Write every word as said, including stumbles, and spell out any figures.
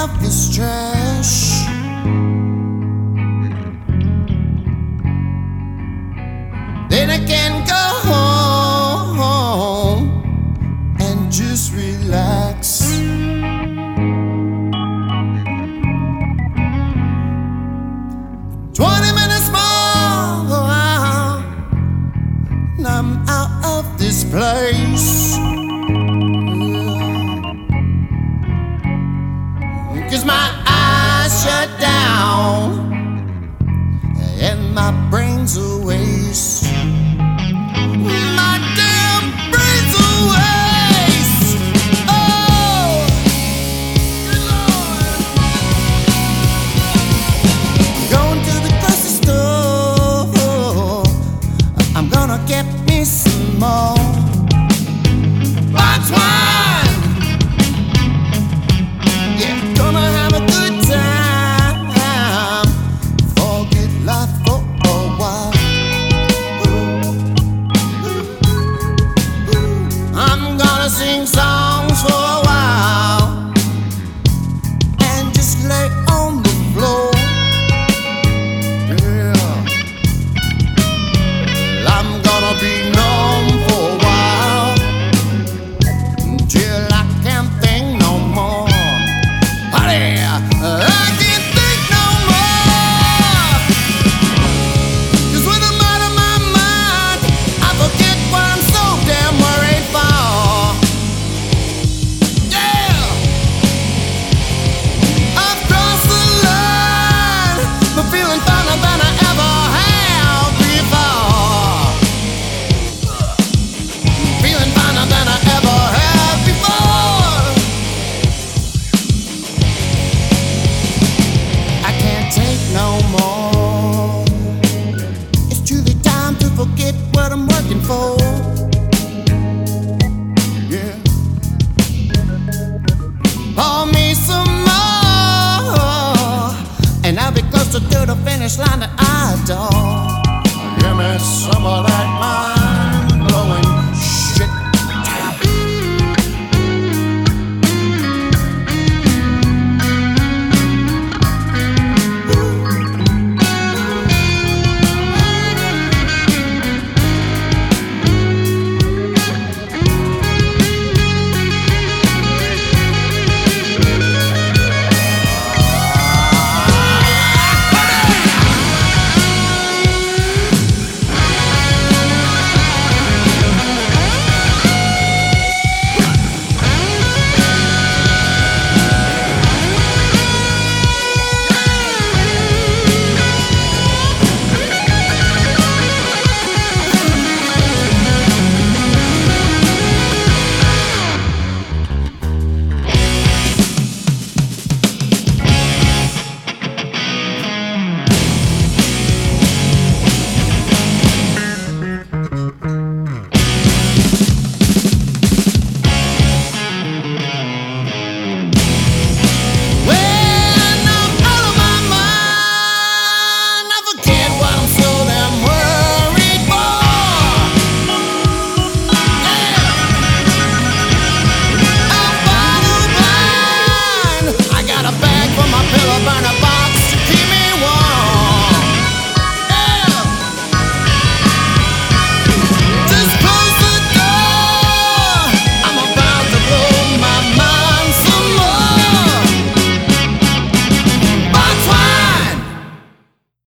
of this trash. Then I can go home and just relax. Twenty minutes more, and I'm out of this place. Cause my eyes shut down and my brain's a waste. My damn brain's a waste. Oh, good Lord. Going to the grocery store, I'm gonna get me some more box wine. Yeah, gonna have a good time. Forget life for a while. I'm gonna sing songs for a while and just lay on the floor. Yeah, I'm gonna be numb for a while until I can't think no more. Honey, I can't think no more. Cause when I'm out of my mind, I forget what I'm so damn worried for. Yeah, I've crossed the line, but feeling finer than I ever have before. Feeling finer than I ever have before. I can't take no more. It's truly time to forget what I'm working for. Yeah, pour me some more, and I'll be closer to the finish line that I adore. Give me some of that